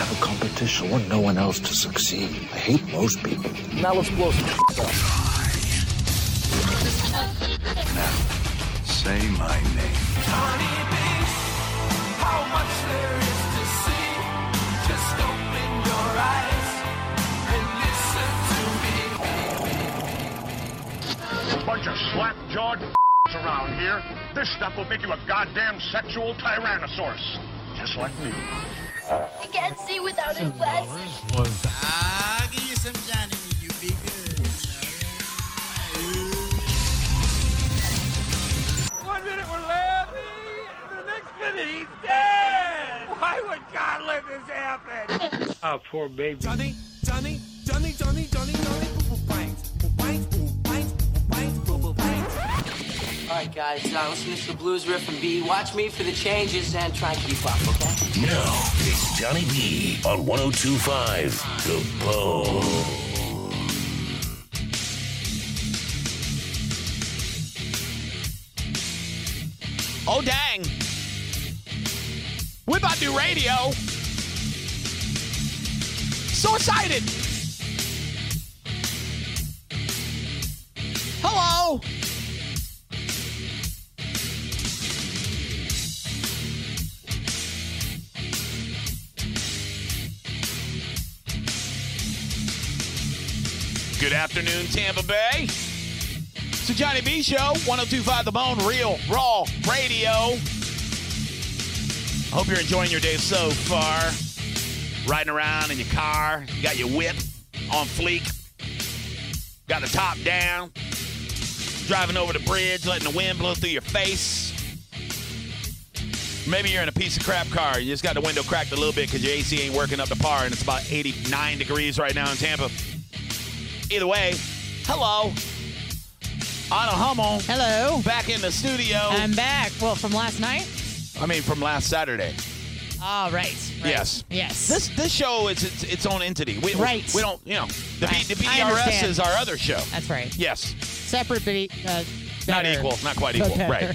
have a competition. I want no one else to succeed. I hate most people. Now let's blow some stuff. Now, say my name. Johnny B, how much there is to see. Just open your eyes and listen to me. Bunch of slap-jawed around here. This stuff will make you a goddamn sexual tyrannosaurus. Just like me. I can't see without his glasses. I'll give you some Johnny, you be good. 1 minute we're laughing, the next minute he's dead. Why would God let this happen? Oh, poor baby. Johnny, Johnny, Johnny, Johnny, Johnny, Johnny, boo boo bangs, boo bangs, boo bangs, boo bangs, boo boo bangs. All right, guys, listen to the blues riff and B. Watch me for the changes and try and keep up, okay? Now, it's Johnny B on 102.5 The Bone. Oh, dang. We're about to do radio. So excited. Hello. Good afternoon, Tampa Bay. It's the Johnny B Show, 102.5 The Bone, real, raw radio. I hope you're enjoying your day so far. Riding around in your car, you got your whip on fleek, got the top down, driving over the bridge, letting the wind blow through your face. Maybe you're in a piece of crap car. You just got the window cracked a little bit because your AC ain't working up to par, and it's about 89 degrees right now in Tampa. Either way, hello. Anna Hummel. Hello. Back in the studio. I'm back. Well, from last night? I mean, from last Saturday. Oh, right. Yes. Yes. This show is its own entity. We don't, the BDRS is our other show. That's right. Yes. Separate, but not equal. Not quite equal. Right.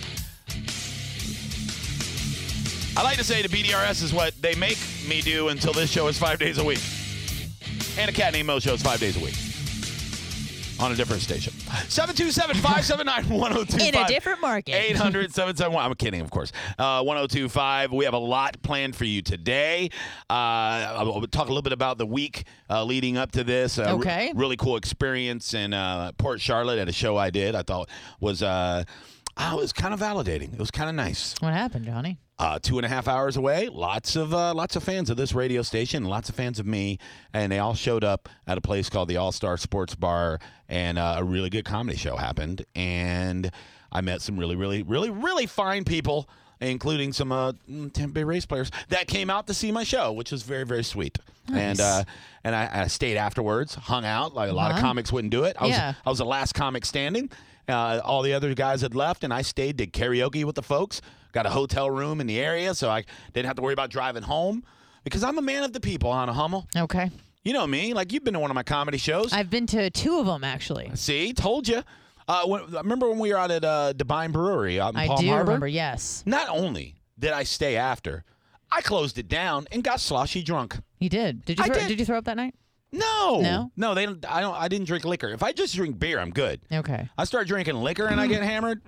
I like to say the BDRS is what they make me do until this show is 5 days a week. And a Cat Named Mo show is 5 days a week. On a different station. 727-579-1025. In a different market. 800-771. I'm kidding, of course. 1025. We have a lot planned for you today. I'll talk a little bit about the week leading up to this. Okay. Really cool experience in Port Charlotte at a show I did. I thought was kind of validating. It was kind of nice. What happened, Johnny? 2.5 hours away. Lots of fans of this radio station, lots of fans of me, and they all showed up at a place called the All-Star Sports Bar, and a really good comedy show happened. And I met some really, really, really, really fine people, including some Tampa Bay Rays players that came out to see my show, which was very, very sweet. Nice. And I stayed afterwards, hung out like a lot of comics wouldn't do it. I was the last comic standing. All the other guys had left, and I stayed, did karaoke with the folks. Got a hotel room in the area, so I didn't have to worry about driving home because I'm a man of the people, Anna Hummel. Okay. You know me. Like, you've been to one of my comedy shows. I've been to 2 of them, actually. See? Told you. Remember when we were out at Devine Brewery out in Palm Harbor? I do remember, yes. Not only did I stay after, I closed it down and got sloshy drunk. You did? Did you throw up that night? No. They don't. I didn't drink liquor. If I just drink beer, I'm good. Okay. I start drinking liquor and I get hammered.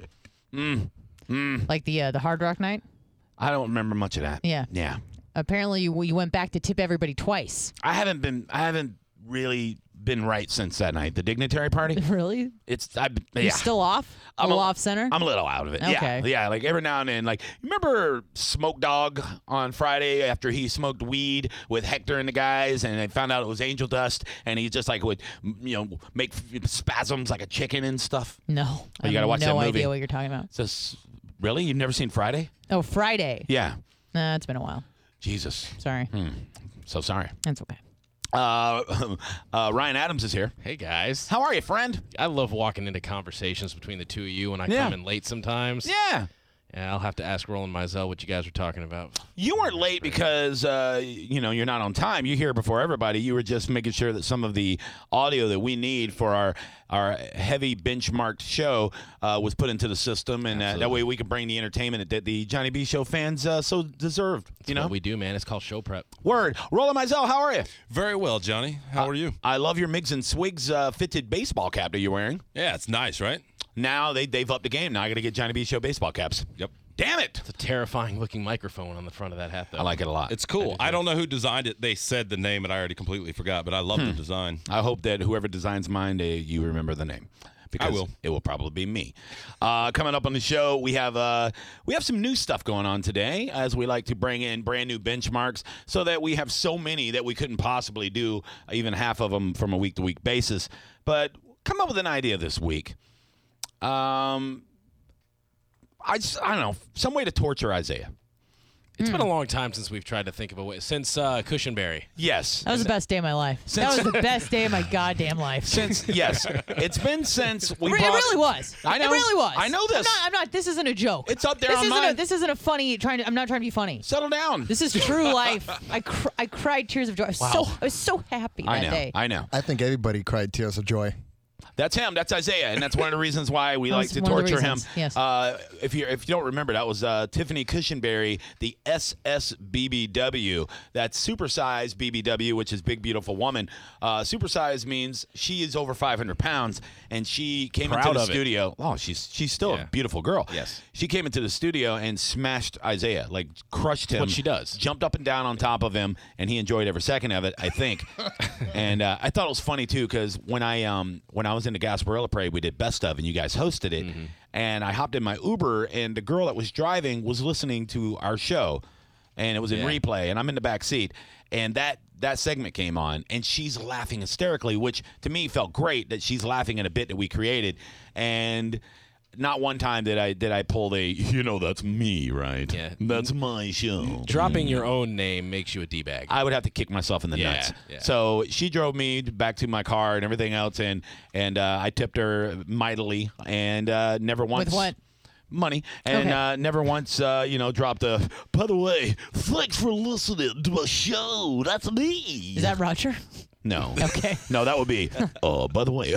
Like the Hard Rock night? I don't remember much of that. Yeah. Yeah. Apparently you went back to tip everybody twice. I haven't really been right since that night. The dignitary party. Really? You're still off? A little off center? I'm a little out of it. Okay. Yeah. Like every now and then, like, remember Smoke Dog on Friday after he smoked weed with Hector and the guys, and they found out it was angel dust, and he just like would make spasms like a chicken and stuff. No, you gotta watch that movie. No idea what you're talking about. Really? You've never seen Friday? Oh, Friday. Yeah. Nah, it's been a while. Jesus. Sorry. So sorry. That's okay. Ryan Adams is here. Hey, guys. How are you, friend? I love walking into conversations between the two of you when I come in late sometimes. Yeah. Yeah, I'll have to ask Roland Mizell what you guys were talking about. You weren't late because, you're not on time. You're here before everybody. You were just making sure that some of the audio that we need for our heavy benchmarked show was put into the system, and that way we can bring the entertainment that the Johnny B Show fans so deserved. That's what we do, man. It's called show prep. Word. Roland Mizell, how are you? Very well, Johnny. How are you? I love your Miggs and Swigs fitted baseball cap that you're wearing. Yeah, it's nice, right? Now they've upped the game. Now I got to get Johnny B Show baseball caps. Yep. Damn it! It's a terrifying looking microphone on the front of that hat, though. I like it a lot. It's cool. I don't know who designed it. They said the name, and I already completely forgot, but I love the design. I hope that whoever designs mine, you remember the name. Because I will. It will probably be me. Coming up on the show, we have some new stuff going on today, as we like to bring in brand new benchmarks, so that we have so many that we couldn't possibly do even half of them from a week-to-week basis. But come up with an idea this week. I don't know, some way to torture Isaiah. It's been a long time since we've tried to think of a way. Since Cushionberry. Yes. That was the best day of my life. That was the best day of my goddamn life. Yes. It's been since we It brought... really was. I know. It really was. I know this. I'm not. This isn't a joke. It's up there on mine. This isn't a funny, I'm not trying to be funny. Settle down. This is true life. I cried tears of joy. I was so happy that day. I know. I think everybody cried tears of joy. That's him. That's Isaiah, and that's one of the reasons why we like to torture him. Yes. If you don't remember, that was Tiffany Cushionberry, the SSBBW. That's supersized BBW, which is Big Beautiful Woman. Supersized means she is over 500 pounds, and she came into the studio. Oh, she's still a beautiful girl. Yes. She came into the studio and smashed Isaiah, like crushed him. What she does. Jumped up and down on top of him, and he enjoyed every second of it, I think. And I thought it was funny too, because when I was in the Gasparilla Parade, we did Best Of, and you guys hosted it. Mm-hmm. And I hopped in my Uber, and the girl that was driving was listening to our show, and it was in replay, and I'm in the back seat, and that segment came on, and she's laughing hysterically, which to me felt great that she's laughing at a bit that we created, and not one time did I pull that's me, right? Yeah. That's my show. Dropping your own name makes you a D-bag. I would have to kick myself in the nuts. Yeah. So she drove me back to my car and everything else, and I tipped her mightily, and never once. With what? Money, and never once, dropped a, by the way, thanks for listening to my show. That's me. Is that Roger? No. Okay. No, that would be, by the way,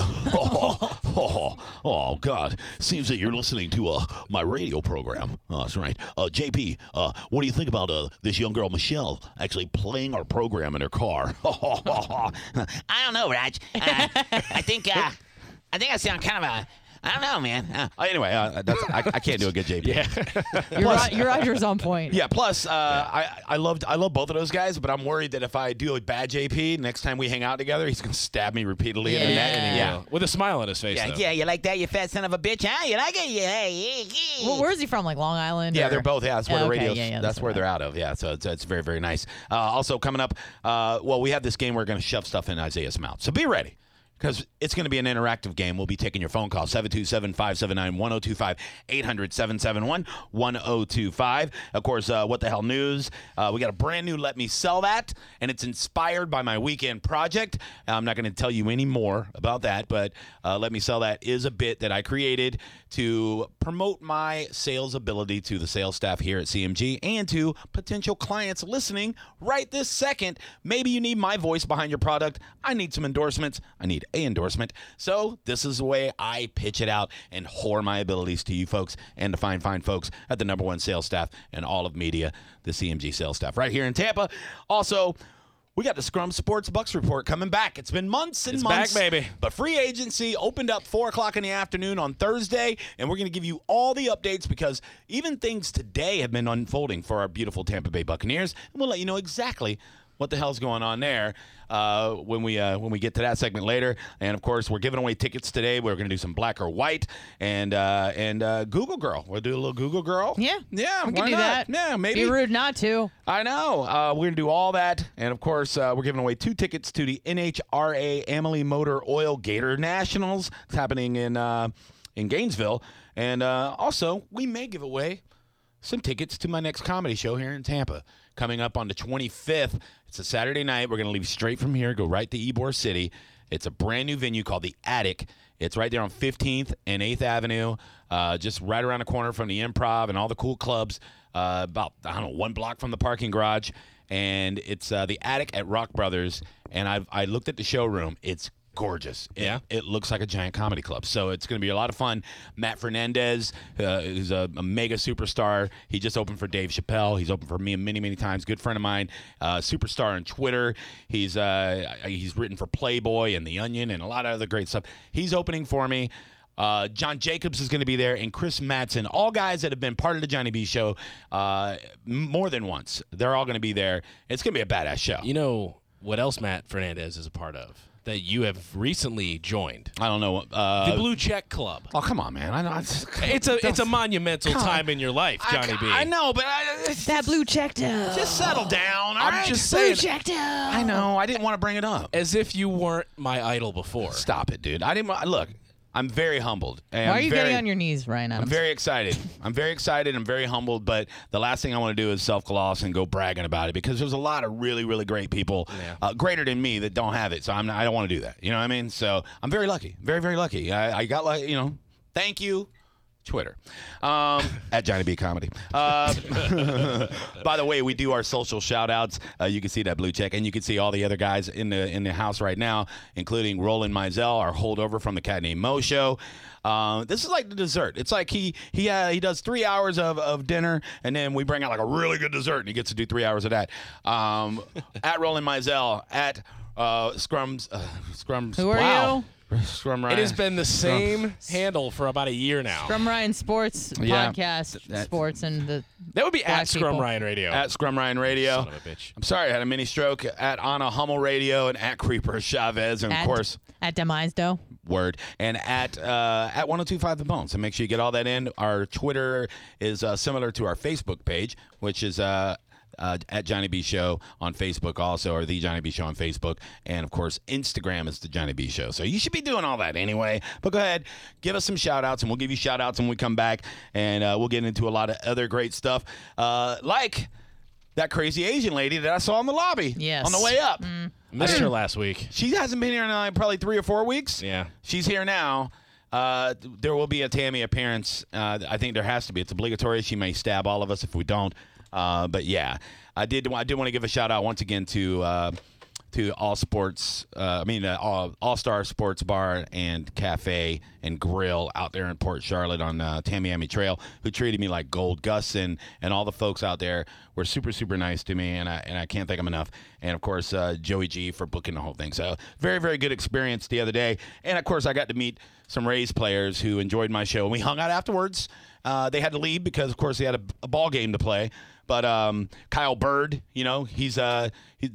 oh, God. Seems that you're listening to my radio program. Oh, that's right. JP, what do you think about this young girl, Michelle, actually playing our program in her car? I don't know, Raj. I think I sound kind of I don't know, man. Anyway, I can't do a good JP. Yeah. Your Roger's on point. Yeah, plus, I love both of those guys, but I'm worried that if I do a bad JP, next time we hang out together, he's going to stab me repeatedly in the neck. Yeah. With a smile on his face, though. Yeah, you like that, you fat son of a bitch, huh? You like it? Yeah. Well, where is he from? Like Long Island? Yeah, or? They're both. Yeah, that's where the radio. Yeah, that's where they're out of. Yeah, so it's very, very nice. Also coming up, we have this game where we're going to shove stuff in Isaiah's mouth. So be ready, because it's going to be an interactive game. We'll be taking your phone call, 727-579-1025, 800-771-1025. Of course, What the Hell News. We got a brand new Let Me Sell That, and it's inspired by my weekend project. I'm not going to tell you any more about that, but Let Me Sell That is a bit that I created to promote my sales ability to the sales staff here at CMG and to potential clients listening right this second. Maybe you need my voice behind your product. I need some endorsements. I need a endorsement. So this is the way I pitch it out and whore my abilities to you folks and to fine folks at the #1 sales staff in all of media, the CMG sales staff right here in Tampa. Also, we got the Scrum Sports Bucks report coming back. It's been months and months. It's back, baby. But free agency opened up 4 o'clock in the afternoon on Thursday, and we're going to give you all the updates because even things today have been unfolding for our beautiful Tampa Bay Buccaneers, and we'll let you know exactly what the hell's going on there when we get to that segment later. And of course, we're giving away tickets today. We're going to do some black or white and Google Girl. We'll do a little Google Girl. Yeah, we can do that. Yeah, maybe. Be rude not to. I know. We're going to do all that, and of course, we're giving away 2 tickets to the NHRA Amalie Motor Oil Gator Nationals. It's happening in Gainesville, and also we may give away some tickets to my next comedy show here in Tampa. Coming up on the 25th. It's a Saturday night. We're going to leave straight from here, go right to Ybor City. It's a brand new venue called The Attic. It's right there on 15th and 8th Avenue, just right around the corner from the Improv and all the cool clubs, about, 1 block from the parking garage. And it's The Attic at Rock Brothers. And I looked at the showroom. It's gorgeous. It looks like a giant comedy club. So it's going to be a lot of fun. Matt Fernandez, who's a mega superstar. He just opened for Dave Chappelle. He's opened for me many, many times. Good friend of mine. Superstar on Twitter. He's written for Playboy and The Onion and a lot of other great stuff. He's opening for me. John Jacobs is going to be there, and Chris Mattson, all guys that have been part of the Johnny B Show more than once. They're all going to be there. It's going to be a badass show. You know what else Matt Fernandez is a part of that you have recently joined? I don't know. The Blue Check Club. Oh, come on, man. I know. It's a monumental time in your life, Johnny B. I know, but that blue check down. Just settle down. All right? Just saying. Blue check down. I know. I didn't want to bring it up. As if you weren't my idol before. Stop it, dude. I didn't. Look. I'm very humbled. Why are you getting on your knees, Ryan Adams? I'm very excited. I'm very humbled, but the last thing I want to do is self-gloss and go bragging about it because there's a lot of really, really great people, greater than me, that don't have it. So I don't want to do that. You know what I mean? So I'm very lucky. Very, very lucky. I got, thank you, Twitter, at Johnny B Comedy. By the way, we do our social shout-outs. You can see that blue check, and you can see all the other guys in the house right now, including Roland Mizell, our holdover from the Cat Named Mo show. This is like the dessert. It's like he does 3 hours of dinner, and then we bring out like a really good dessert, and he gets to do 3 hours of that. At Roland Mizell, at Scrums. Who are you? Scrum Ryan. It has been the same handle for about a year now. Scrum Ryan Sports podcast, sports, and the that would be black at Scrum people. Ryan Radio. At Scrum Ryan Radio. Son of a bitch. I'm sorry, I had a mini stroke. At Anna Hummel Radio and at Creeper Chavez, and of course at Demise Doe. Word. And at 1025 The Bone. So make sure you get all that in. Our Twitter is similar to our Facebook page, which is at Johnny B Show on Facebook also, or The Johnny B Show on Facebook. And, of course, Instagram is The Johnny B Show. So you should be doing all that anyway. But go ahead, give us some shout-outs, and we'll give you shout-outs when we come back. And we'll get into a lot of other great stuff, like that crazy Asian lady that I saw in the lobby on the way up. Missed her last week. She hasn't been here in probably 3 or 4 weeks. Yeah. She's here now. There will be a Tammy appearance. I think there has to be. It's obligatory. She may stab all of us if we don't. But yeah, I did want to give a shout out once again to All Sports. All Star Sports Bar and Cafe and Grill out there in Port Charlotte on Tamiami Trail, who treated me like gold. Gus and all the folks out there were super, super nice to me, and I can't thank them enough. And of course, Joey G for booking the whole thing. So very, very good experience the other day. And of course, I got to meet some Rays players who enjoyed my show, and we hung out afterwards. They had to leave because, of course, they had a ball game to play. But Kyle Bird, these are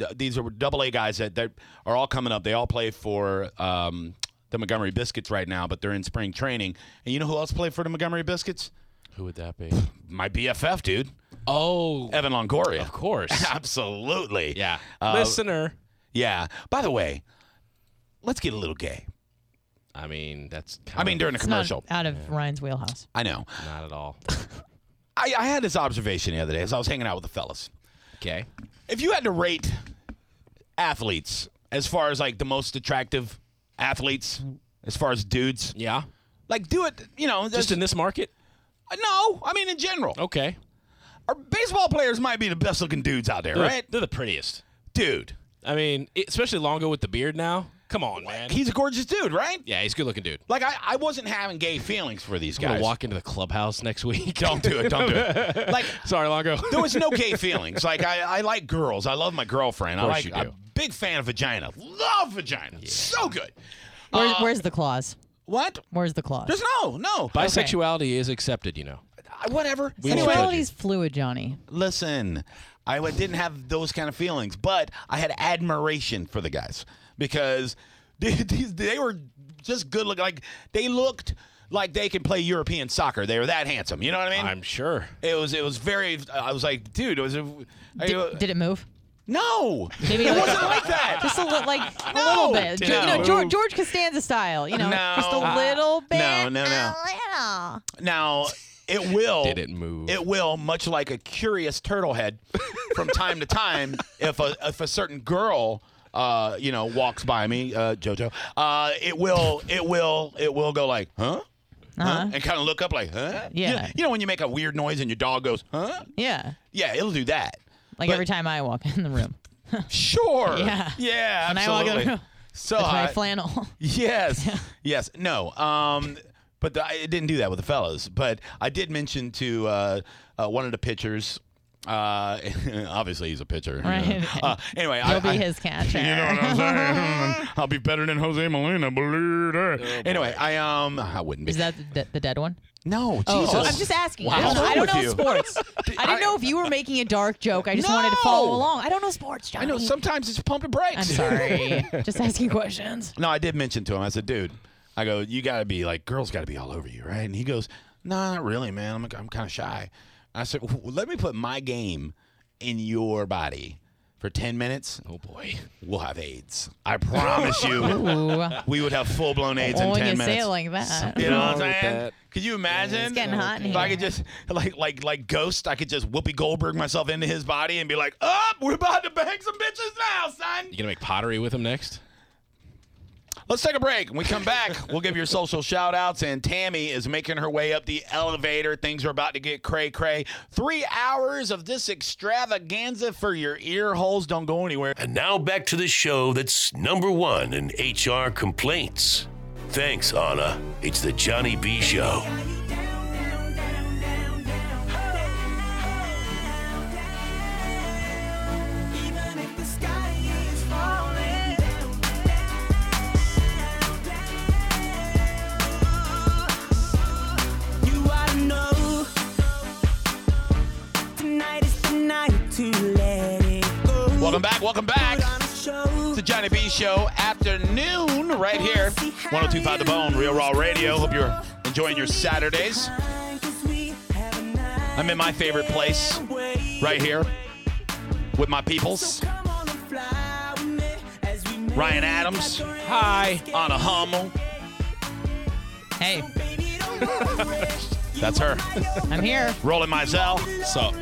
AA guys that are all coming up. They all play for the Montgomery Biscuits right now, but they're in spring training. And you know who else played for the Montgomery Biscuits? Who would that be? My BFF, dude. Oh. Evan Longoria. Of course. Absolutely. Yeah. Listener. Yeah. By the way, let's get a little gay. I mean, during the commercial. Not out of Ryan's wheelhouse. I know. Not at all. I had this observation the other day as I was hanging out with the fellas. Okay. If you had to rate athletes as far as like the most attractive athletes, as far as dudes. Yeah. Like do it, just in this market? No, I mean in general. Okay. Our baseball players might be the best looking dudes out there, right? They're the prettiest. Dude. I mean, especially Longo with the beard now. Come on, man. He's a gorgeous dude, right? Yeah, he's a good-looking dude. Like, I wasn't having gay feelings for these guys. I'm going to walk into the clubhouse next week. Don't do it. Don't do it. Like, sorry, Longo. There was no gay feelings. Like, I like girls. I love my girlfriend. Of course you do. I'm a big fan of vagina. Love vagina. Yeah. So good. Where's the clause? What? Where's the clause? There's no. Bisexuality is accepted, Whatever. Sexuality's fluid, Johnny. Listen, I didn't have those kind of feelings, but I had admiration for the guys because they were just good looking. Like, they looked like they could play European soccer. They were that handsome. You know what I mean? I'm sure. It was very. I was like, dude, it was. Did it move? No, maybe it wasn't like that. Just a little bit. No. George Costanza style. No, just a little bit. No. Now, it will. Did it move? It will, much like a curious turtle head, from time to time. If a certain girl, walks by me, JoJo, it will go like, huh? Huh? And kind of look up like, huh? Yeah. You know when you make a weird noise and your dog goes, huh? Yeah. Yeah, it'll do that. Like every time I walk in the room. Sure. Yeah. Yeah, When absolutely. I walk in the room. So With my flannel. Yes. Yes. No. But I didn't do that with the fellas. But I did mention to one of the pitchers. Obviously, he's a pitcher. Right. Anyway, You'll be his catcher. You know what I'm saying? I'll be better than Jose Molina. Believe that. Anyway, I wouldn't be. Is that the dead one? No, Oh, Jesus. I'm just asking. Wow. I don't know With you. sports. I didn't know if you were making a dark joke. I just wanted to follow along. I don't know sports, Johnny. I know sometimes it's pumping brakes. I'm sorry. Just asking questions. No, I did mention to him. I said, dude, I go, you got to be like, girls got to be all over you, right? And he goes, no, not really, man. I'm kind of shy. I said, well, let me put my game in your body for 10 minutes. Oh, boy. We'll have AIDS. I promise you. Ooh. We would have full-blown AIDS in 10 When you minutes. say it like that. You know what I'm wrong with saying? that. Could you imagine? It's getting hot in if here. I could just, like Ghost, I could just Whoopi Goldberg myself into his body and be like, oh, we're about to bang some bitches now, son. You gonna make pottery with him next? Let's take a break. When we come back, we'll give your social shout-outs, and Tammy is making her way up the elevator. Things are about to get cray-cray. 3 hours of this extravaganza for your ear holes. Don't go anywhere. And now back to the show that's #1 in HR complaints. Thanks, Anna. It's the Johnny B. Show. Welcome back. It's the Johnny B Show afternoon right here. 102.5 The Bone, Real Raw Radio. Hope you're enjoying your Saturdays. I'm in my favorite place right here with my peoples. Ryan Adams. Hi. Anna Hummel. Hey. That's her. I'm here. Roland Mizell. So.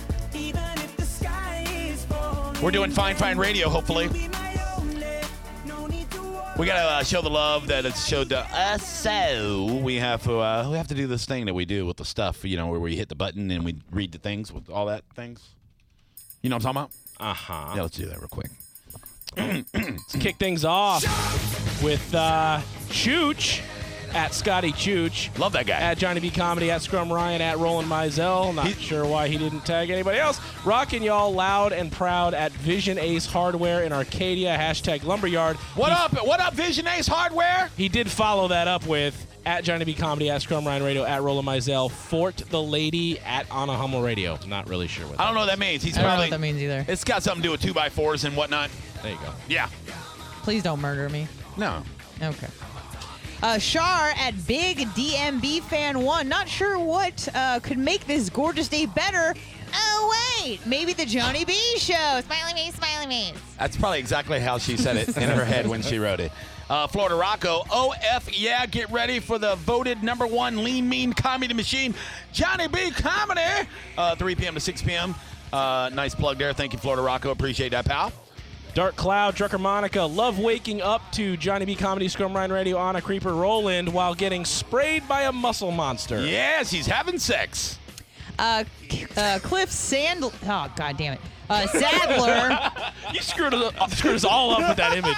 We're doing fine radio, hopefully. We gotta show the love that it's showed to us. So we have to do this thing that we do with the stuff, where we hit the button and we read the things with all that things. You know what I'm talking about? Uh-huh. Yeah, let's do that real quick. Let's kick things off with Chooch at Scotty Chooch. Love that guy. At Johnny B Comedy, at Scrum Ryan, at Roland Mizell. Not sure why he didn't tag anybody else. Rockin' y'all loud and proud at Vision Ace Hardware in Arcadia. Hashtag Lumberyard. What up, Vision Ace Hardware? He did follow that up with at Johnny B Comedy, at Scrum Ryan Radio, at Roland Mizell, Fort the Lady, at Anna Hummel Radio. Not really sure what that I don't know what that means. I don't know what that means either. It's got something to do with 2x4s and whatnot. There you go. Yeah. Please don't murder me. No. Okay. Shar at Big DMB Fan 1. Not sure what could make this gorgeous day better. Oh, wait. Maybe the Johnny B Show. Smiley me, smiley me. That's probably exactly how she said it in her head when she wrote it. Florida Rocco, OF, yeah, get ready for the voted #1 lean, mean comedy machine, Johnny B Comedy, 3 p.m. to 6 p.m. Nice plug there. Thank you, Florida Rocco. Appreciate that, pal. Dark Cloud, Drucker Monica, love waking up to Johnny B Comedy, Scrum Ryan Radio, Anna Creeper Roland while getting sprayed by a muscle monster. Yes, he's having sex. Cliff Sandler. Oh, God damn it. Sadler. You screwed us all up with that image.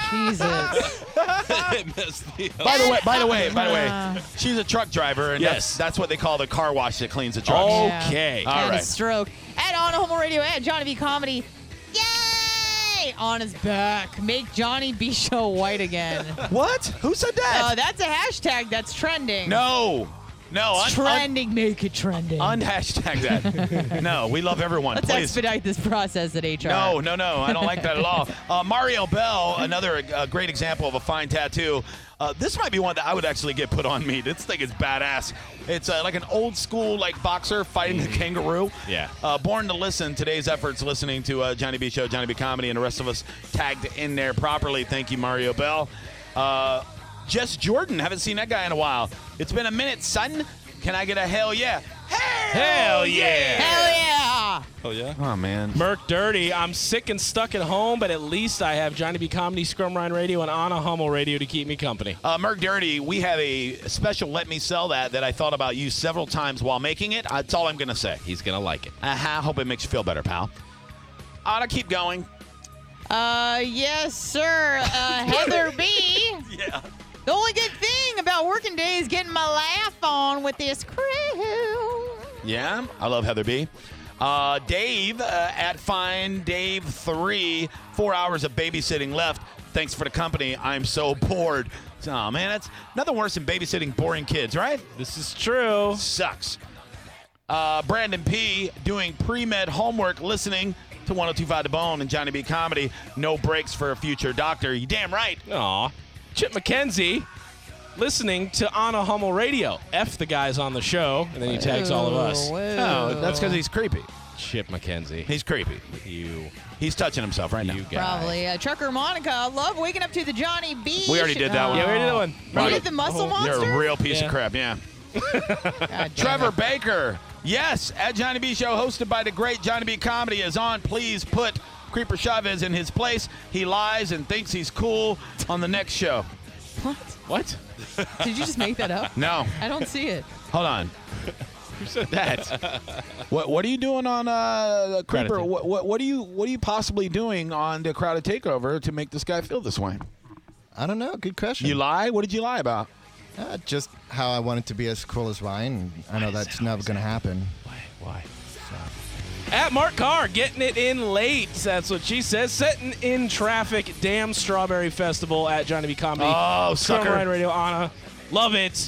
Jesus. By the way, she's a truck driver, and Yes. that's what they call the car wash that cleans the trucks. Okay. Yeah. All Had a right. stroke. At On Homo Radio, at Johnny B Comedy. Yay! On his back. Make Johnny B Show white again. What? Who said that? That's a hashtag that's trending. No. It's trending. Make it trending. Unhashtag that. No, we love everyone. Let's Please. expedite this process at HR. No. I don't like that at all. Mario Bell, another great example of a fine tattoo. This might be one that I would actually get put on me. This thing is badass. It's like an old school boxer fighting a kangaroo. Yeah. Born to listen. Today's efforts listening to Johnny B Show, Johnny B Comedy, and the rest of us tagged in there properly. Thank you, Mario Bell. Jess Jordan. Haven't seen that guy in a while. It's been a minute, son. Can I get a hell yeah? Hell Hell yeah. Hell yeah. Oh, yeah? Oh, man. Merc Dirty, I'm sick and stuck at home, but at least I have Johnny B. Comedy, Scrum Ryan Radio, and Anna Hummel Radio to keep me company. Merc Dirty, we have a special Let Me Sell That I thought about you several times while making it. That's all I'm going to say. He's going to like it. I hope it makes you feel better, pal. Anna, keep going. Yes, sir. Heather B. Yeah. The only good thing about working day is getting my laugh on with this crew. Yeah, I love Heather B. Dave at Fine Dave 3, 4 hours of babysitting left. Thanks for the company. I'm so bored. Oh, man, that's nothing worse than babysitting boring kids, right? This is true. Sucks. Brandon P. doing pre-med homework, listening to 102.5 The Bone and Johnny B. Comedy. No breaks for a future doctor. You damn right. Aw. Chip McKenzie listening to Anna Hummel Radio. F the guys on the show, and then he tags all of us. No, that's because he's creepy. Chip McKenzie. He's creepy. He's touching himself right now. Probably. Trucker Monica, I love waking up to the Johnny B. We already did that one. Yeah, we already did that one. You did the Muscle Monster? You're a real piece of crap, yeah. Trevor Baker. Yes, at Johnny B. Show, hosted by the great Johnny B. Comedy, is on. Please put Creeper Chavez in his place. He lies and thinks he's cool on the next show. What? Did you just make that up? No. I don't see it. Hold on. Who said that? What are you doing on Creeper? Crowded What are you possibly doing on the Crowded Takeover to make this guy feel this way? I don't know. Good question. You lie? What did you lie about? Just how I wanted to be as cool as Ryan. I know that's never going to happen. Why? At Mark Carr, getting it in late. That's what she says. Setting in traffic. Damn Strawberry Festival at Johnny B. Comedy. Oh, sucker. Ryan Radio, Anna. Love it.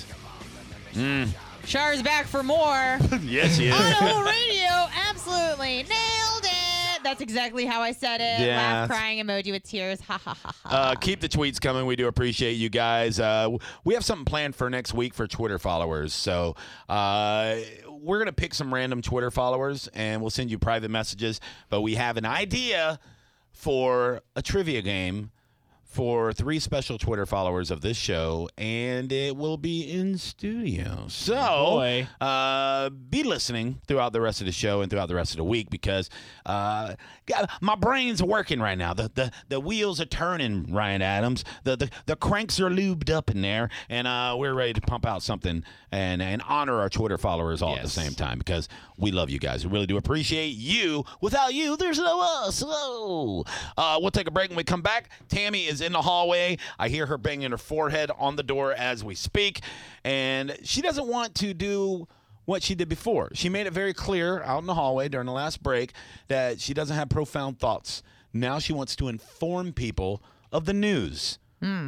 Char's back for more. Yes, he is. Auto Radio, absolutely nailed it. That's exactly how I said it. Yeah. Laugh, crying emoji with tears. Ha ha ha ha. Keep the tweets coming. We do appreciate you guys. We have something planned for next week for Twitter followers. So we're going to pick some random Twitter followers, and we'll send you private messages. But we have an idea for a trivia game for 3 special Twitter followers of this show, and it will be in studio. So be listening throughout the rest of the show and throughout the rest of the week, because my brain's working right now. The wheels are turning, Ryan Adams. The cranks are lubed up in there, and we're ready to pump out something and honor our Twitter followers all at the same time, because we love you guys. We really do appreciate you. Without you, there's no us. Oh. We'll take a break. When we come back, Tammy is in the hallway. I hear her banging her forehead on the door as we speak, and she doesn't want to do what she did before. She made it very clear out in the hallway during the last break that she doesn't have profound thoughts. Now she wants to inform people of the news.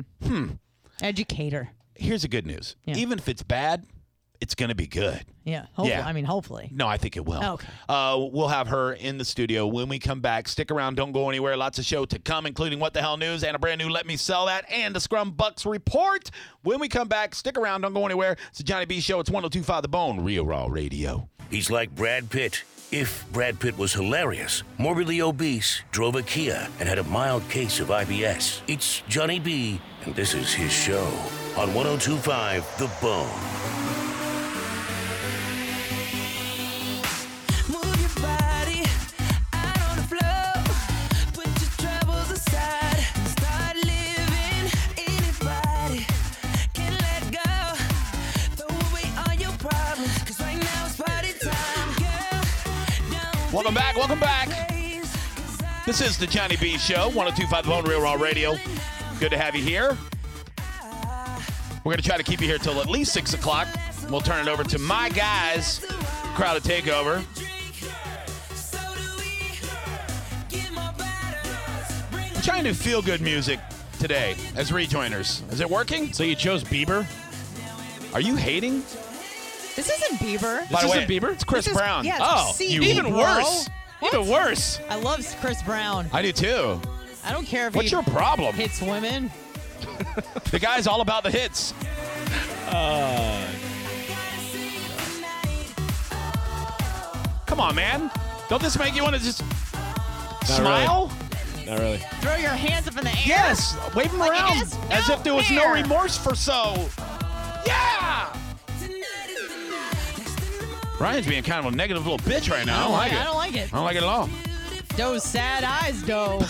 Educator. Here's the good news. Yeah. Even if it's bad, it's going to be good. Yeah. Hopefully. Yeah. I mean, hopefully. No, I think it will. Okay. We'll have her in the studio when we come back. Stick around. Don't go anywhere. Lots of show to come, including What the Hell News and a brand new Let Me Sell That and the Scrum Bucks Report. When we come back, stick around. Don't go anywhere. It's the Johnny B Show. It's 102.5 The Bone, Real Raw Radio. He's like Brad Pitt. If Brad Pitt was hilarious, morbidly obese, drove a Kia, and had a mild case of IBS. It's Johnny B, and this is his show on 102.5 The Bone. Welcome back. This is the Johnny B Show, 102.5 The Bone, Real Raw Radio. Good to have you here. We're going to try to keep you here till at least 6 o'clock. We'll turn it over to my guys, Crowded Takeover. I'm trying to do feel-good music today as rejoiners. Is it working? So you chose Bieber? Are you hating? This isn't Bieber. By the way, Bieber? It's Chris Brown. Yeah, Oh, even worse. What? Even worse. I love Chris Brown. I do too. I don't care if What's he your problem? hits women. The guy's all about the hits. Come on, man. Don't this make you want to just smile? Really. Not really. Throw your hands up in the air. Yes. Wave them Like around it is as if there was no no fair. remorse for so. Yeah. Ryan's being kind of a negative little bitch right now. I don't like it. I don't like it. I don't like it at all. Those sad eyes, though.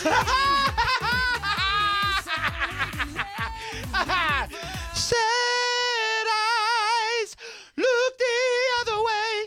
Sad eyes, look the other way.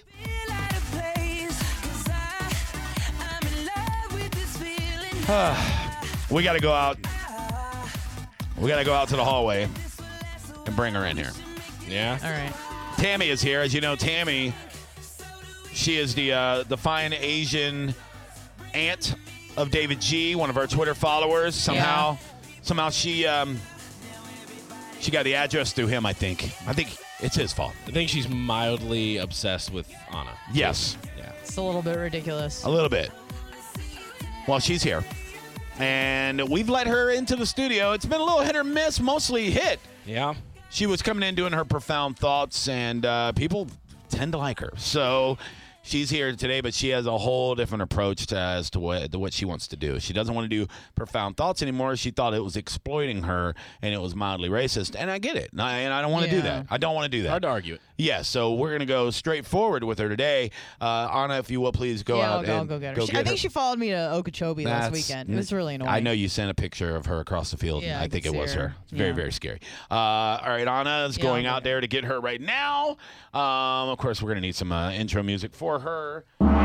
We got to go out. We got to go out to the hallway and bring her in here. Yeah. All right. Tammy is here. As you know, Tammy, she is the fine Asian aunt of David G., one of our Twitter followers. Somehow she got the address through him, I think. I think it's his fault. I think she's mildly obsessed with Anna. Yes. Yeah. It's a little bit ridiculous. A little bit. Well, she's here. And we've let her into the studio. It's been a little hit or miss, mostly hit. Yeah. She was coming in doing her profound thoughts, and people tend to like her. So she's here today, but she has a whole different approach as to what she wants to do. She doesn't want to do profound thoughts anymore. She thought it was exploiting her, and it was mildly racist. And I get it. And I don't want to do that. I don't want to do that. Hard to argue it. Yeah, so we're going to go straight forward with her today. Anna, if you will, please go out I'll and go get her. go I get think her. she followed me to Okeechobee last weekend. It was really annoying. I know you sent a picture of her across the field. Yeah, and I think it could was see her. It's very, very scary. All right, Anna is going out there to get her right now. Of course, we're going to need some intro music for her.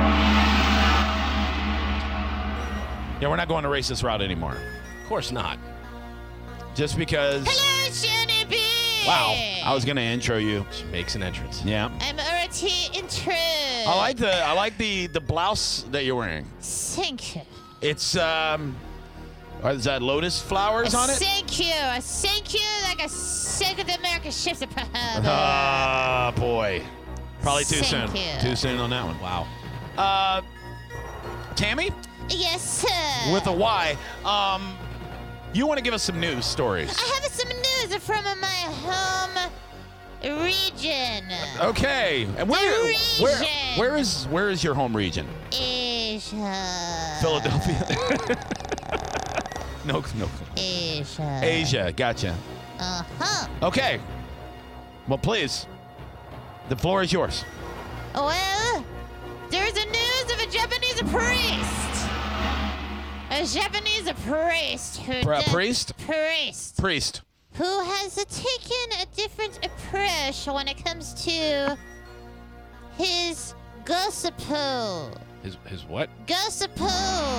Yeah, we're not going to racist route anymore. Of course not. Just because. Hello, Johnny B. Wow, I was going to intro you. She makes an entrance. Yeah. I'm already intro. I like the blouse that you're wearing. Thank you. It's is that lotus flowers on it? Thank you. Thank you like a Second American ship's a Ah, boy. Probably too soon. Thank you. Too soon on that one. Wow. Tammy? Yes, sir. With a Y. You want to give us some news stories? I have some news from my home region. Okay. And where is your home region? Asia. Philadelphia. No. Asia. Asia. Gotcha. Uh-huh. Okay. Well, please. The floor is yours. Well, there's a news of a Japanese priest. A Japanese priest who Priest. who has taken a different approach when it comes to his gospel. His what? Gospel.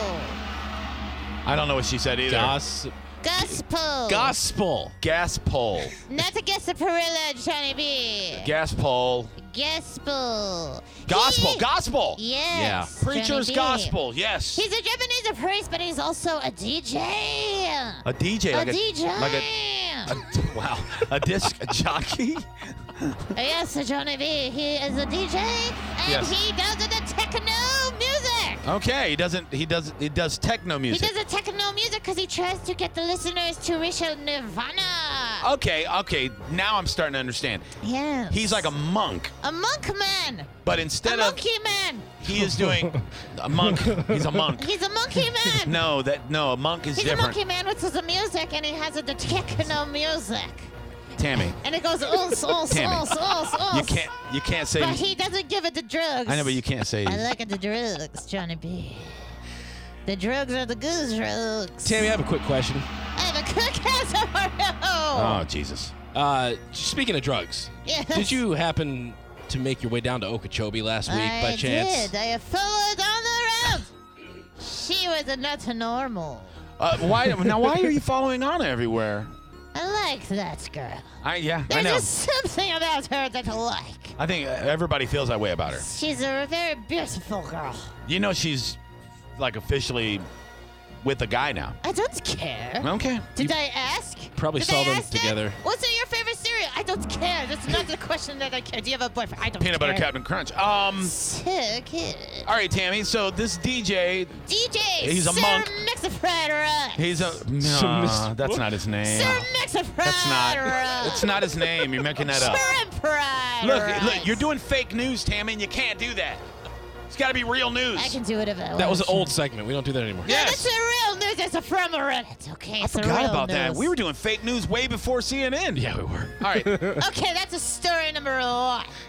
I don't know what she said either. Gospel. Gospel. Gas pole. Not a gasparilla, Johnny B. Gas pole. Gospel. Gospel. Yes. Preacher's Johnny B. gospel. Yes. He's a Japanese priest, but he's also a DJ. A DJ. A DJ. Wow. A disc jockey. Yes, Johnny B. He is a DJ, and he does the techno music. Okay, he does techno music. He does the techno music because he tries to get the listeners to reach a nirvana. Okay. Now I'm starting to understand. Yes. He's like a monk. A monk man. But instead a of monkey man. He is doing a monk. He's a monk. He's a monkey man. No, a monk is He's different. He's a monkey man with the music, and he has the techno music. Tammy. And it goes Tammy. You can't say. But he doesn't give it the drugs. I know, but you can't say. I like it the drugs, Johnny B. The drugs are the good drugs. Tammy, I have a quick question. I have a quick question for you. Oh, Jesus. Speaking of drugs, yes. Did you happen to make your way down to Okeechobee last week by chance? I followed on the road. She was not normal. Why are you following Anna everywhere? I like that girl. I know. There's something about her that I like. I think everybody feels that way about her. She's a very beautiful girl. You know she's like officially with a guy now. I don't care. Okay. Did I ask? Probably saw them together. What's your favorite cereal? I don't care. That's not the question that I care. Do you have a boyfriend? I don't Peanut care. Butter Captain Crunch. So good. All right, Tammy. So this DJ. He's a Sir monk. Mix-a-Fried He's a. No, that's not his name. Sir Mix-a-Fried It's not his name. You're making that up. Shrimp fried Look, you're doing fake news, Tammy, and you can't do that. It's got to be real news. I can do it if I want. That was an old segment. We don't do that anymore. No, that's a real news. It's from Reddit. Okay, I forgot about that. We were doing fake news way before CNN. Yeah, we were. All right. Okay, that's a story number one.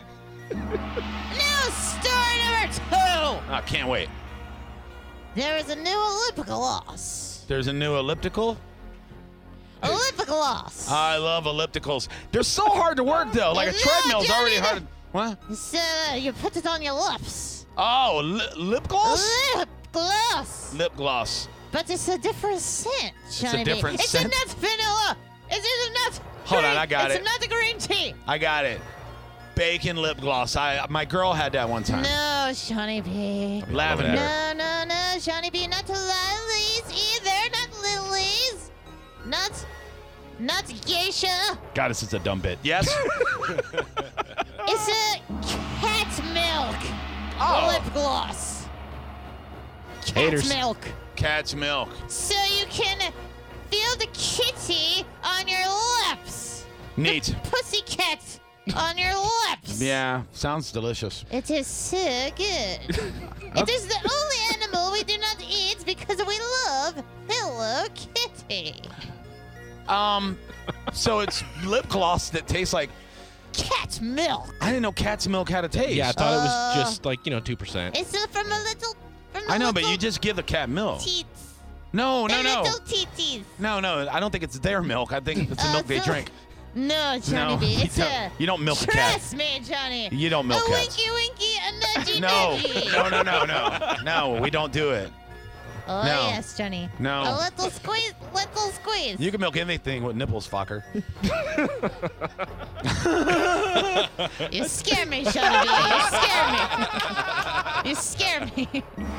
Now, story number 2. I can't wait. There is a new ellipticaloss. There's a new elliptical. Ellipticaloss. I love ellipticals. They're so hard to work, though. Like a treadmill's already hard. What? So you put it on your lips. Oh, lip gloss? Lip gloss. Lip gloss. But it's a different scent, Johnny. It's a different scent? It's a nut vanilla. It's a nut. Hold on, I got it. It's a nut green tea. I got it. Bacon lip gloss. My girl had that one time. No, Johnny B. Lavender. No, Johnny B. Not lilies either. Not lilies. Not geisha. God, this is a dumb bit. Yes? It's a cat milk lip gloss. Cat's milk. Cat's milk. So you can feel the kitty on your lips. Neat. The pussycat on your lips. Yeah, sounds delicious. It is so good. It is the only animal we do not eat because we love Hello Kitty. So it's lip gloss that tastes like cat's milk. I didn't know cat's milk had a taste. Yeah, I thought it was just like 2%. It's from a little. I know, but you just give the cat milk. Teats. No. Little teeties. No. I don't think it's their milk. I think it's the milk they drink. No, Johnny B. It's you don't milk a cat. Trust me, Johnny. You don't milk cats. A winky, a nudgy, nudgy. No, we don't do it. Oh, No. yes, Johnny. No. A little squeeze. You can milk anything with nipples, fucker. You scare me, Johnny B. You scare me.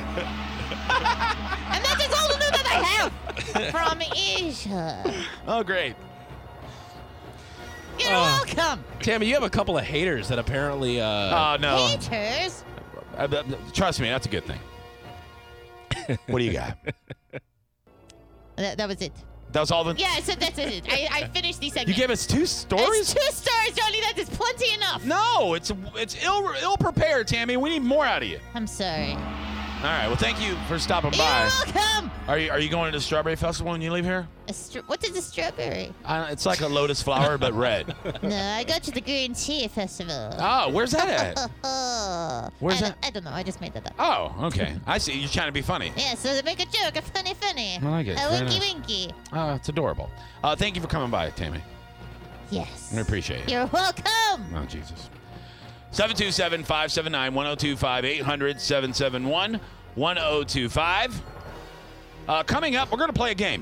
And that is all the news that I have from Asia. Oh, great. You're welcome. Tammy, you have a couple of haters that apparently. No. Haters? Trust me, that's a good thing. What do you got? That was it. That was all the. Yeah, I said that's it. I finished these segments. You gave us 2 stories? It's 2 stories, Johnny. That is plenty enough. No, it's ill prepared, Tammy. We need more out of you. I'm sorry. All right. Well, thank you for stopping by. You're welcome. Are you going to the Strawberry Festival when you leave here? What is a strawberry? It's like a lotus flower, but red. No, I go to the Green Tea Festival. Oh, where's that at? Where's that? I don't know. I just made that up. Oh, okay. I see. You're trying to be funny. Yeah, so to make a joke, a funny. I like it. A Very winky nice. winky. Oh, it's adorable. Thank you for coming by, Tammy. Yes. I appreciate it. You're welcome. Oh, Jesus. 727-579-1025, 800-771-1025. Coming up, we're going to play a game.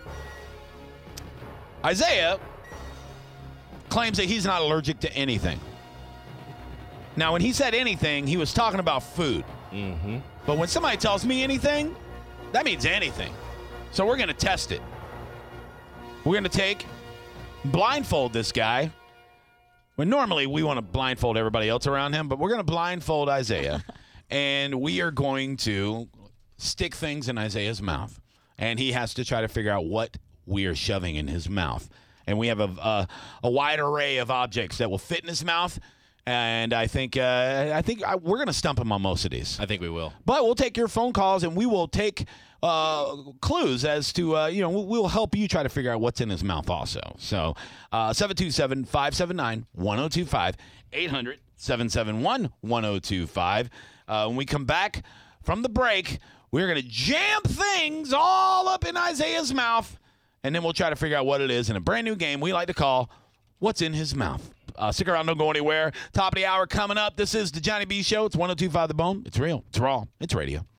Isaiah claims that he's not allergic to anything. Now, when he said anything, he was talking about food. Mm-hmm. But when somebody tells me anything, that means anything. So we're going to test it. We're going to blindfold this guy. Well, normally we want to blindfold everybody else around him, but we're going to blindfold Isaiah. And we are going to stick things in Isaiah's mouth. And he has to try to figure out what we are shoving in his mouth. And we have a wide array of objects that will fit in his mouth. And I think we're going to stump him on most of these. I think we will. But we'll take your phone calls, and we will take clues as to, we'll help you try to figure out what's in his mouth also. So 727-579-1025, 800-771-1025. When we come back from the break, we're going to jam things all up in Isaiah's mouth, and then we'll try to figure out what it is in a brand new game we like to call What's in His Mouth. Stick around, don't go anywhere. Top of the hour coming up. This is the Johnny B Show. It's 102.5 The Bone. It's real. It's raw. It's radio.